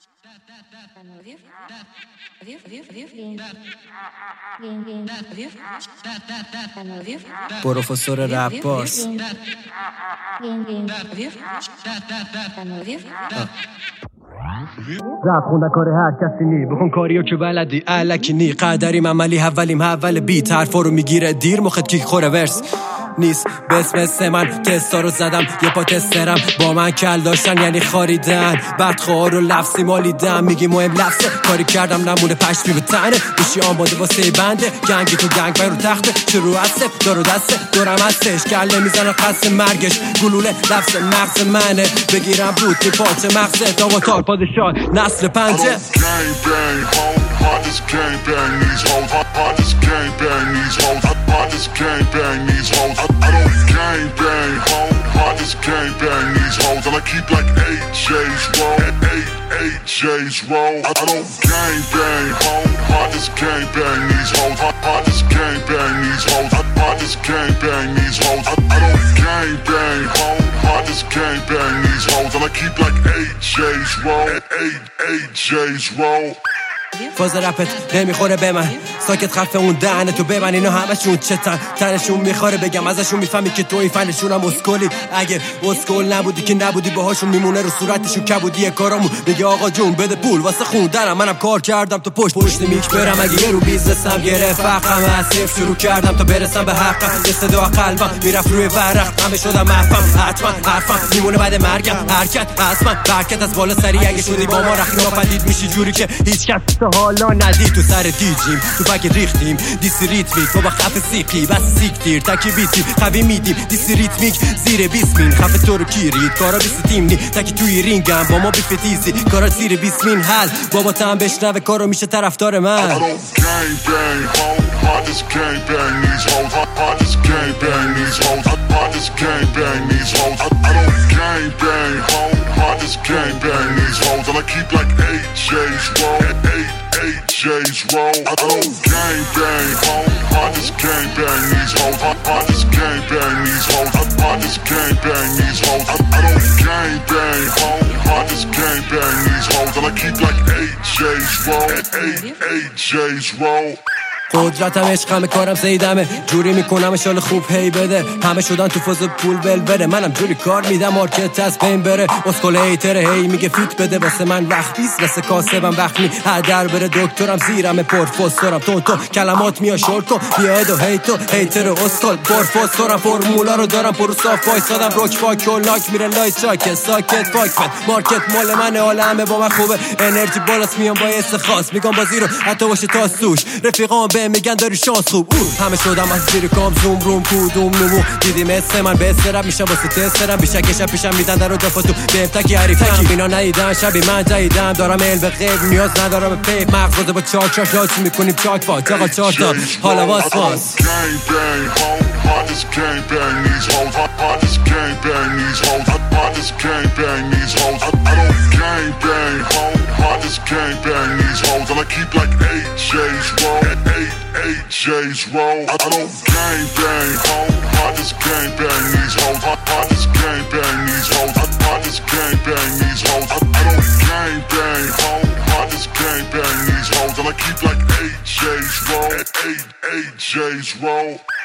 پروفسور رپاس رپ خوندن کار هر کسی نی، بکن کاریو که بلدی الکی نی. قدریم عملی اولیم اول بیت، حرفا رو میگیره دیر، مخت کیک خوره ورس نیست. بسم من تستا رو زدم، یه پا تسترم با من کل داشتن یعنی خاریدن. بدخوار و لفظی مالیدم، میگی مهم لفظه کاری کردم نمونه پشمی به تنه. بشی آماده واسه بنده گنگی تو گنگ بای رو تخته. چه رو هسته دارو دسته دورم هستش، گله میزنه قصد مرگش. گلوله لفظ مغز منه، بگیرم بود که پاچه مغزه. داواتار پادشاه نسل پنجه. I just can't bang these hoes. I just can't bang these hoes. I just can't bang these hoes. I don't gang bang hoes. I just can't bang these hoes. And I keep like 8 J's roll. 8 J's roll. I don't gang bang hoes. I just can't bang these hoes. I just can't bang these hoes. I just can't bang these hoes. I don't gang bang hoes. I just can't bang these hoes. And I keep like 8 J's roll. 8 J's roll. فاز رپت نمیخوره به من، ساکت خفه اون دهنه تو ببن. اینا همشون چتن تنشون میخوره بگم ازشون، میفهمی که تو این فنشون هم اسکولی. اگه اسکول نبودی که نبودی باهاشون، میمونه رو صورتشون کبودی کارامون. میگه آقا جون بده پول واسه خوندنم، منم کار کردم تو پشت میک برم. اگه یه رو بیزنسم گرفت فقم از صفر شروع کردم تا برسم به حقم. یه صدا قلبم میرفت روی ورق، همه شدم محفم. حتما حرفم میمونه بعد مرگم. حرکت اصلا برکت از بالا سری، اگه شدی با ما رخی ناپدید میشی جوری که هیچ کس حالا ندید. تو سر دیجیم تو فکر ریختیم دیسی ریتمیک، بابا خفه سیقی بس سیک تیر تکی بیتیم قوی میدیم. دیسی ریتمیک زیر 20 مین، خفه تو رو کیرید کارا 20 تیم نی. تکی توی رینگم با ما بیفتیزی، کارا زیر 20 مین حل. بابا تا هم بشنوه کارو میشه طرفدار من. I just can't bang these hoes. I just can't bang these hoes. I just can't bang these hoes. I don't gang bang hoes. I just can't bang these hoes. And I keep like 8 J's roll. 8 J's roll. I don't gang bang hoes. I just can't bang these hoes. I just can't bang these hoes. I just can't bang these hoes. I don't gang bang hoes. I just can't bang these hoes. And I keep like 8 J's roll. 8 J's roll. قدرتم عشقمه کارم زیدمه، جوری میکنم شال خوب هی بده. همه شدن تو فاز پول بل بره، منم جوری کار میدم مارکت از بین بره. اسکول هیتره هی میگه فیت بده واسه من وقت بیز، واسه کاسبم وقت می هدر بره. دکترم زیرمه پروفسورم تو کلمات میا شورت کن بیاد و هیتو هیتر اسکول. پروفسورم فرمولا رو دارم پرو صاف وایسادم روک پاک و لاک میره لایت چاک ساکت پاک فن. مارکت مال منه حالا همه با من خوبه، انرژی بالاست میام با حس خاص. میگم بازی رو حتی باشه تا سوش، رفیقام میگن داری شانس خوب. همه شدم از زیر کام زوم روم کدوم نمو دیدیم اسم من به استرم میشم واسه تسترم. بیشکشم پیشم میدن در و دفا تو بهم تکی حریفم. اینا ندیدن شبی من جدیدم، دارم علم غیب نیاز ندارم به پیپ. مغزه با چاک چاک لازم میکنیم چاک پاک. آقا چهار تا حالا واس واس. I just can't bang these hoes. I just can't bang these hoes. I just can't bang these hoes. I don't gang bang hoes. I just can't bang these hoes. And I keep like 8 J's roll. 8 J's roll. I don't gang bang hoes. I just can't bang these hoes. I just can't bang these hoes. I just can't bang these hoes. I don't gang bang hoes. I just can't bang these hoes. And I keep like 8 J's roll. 8 J's roll.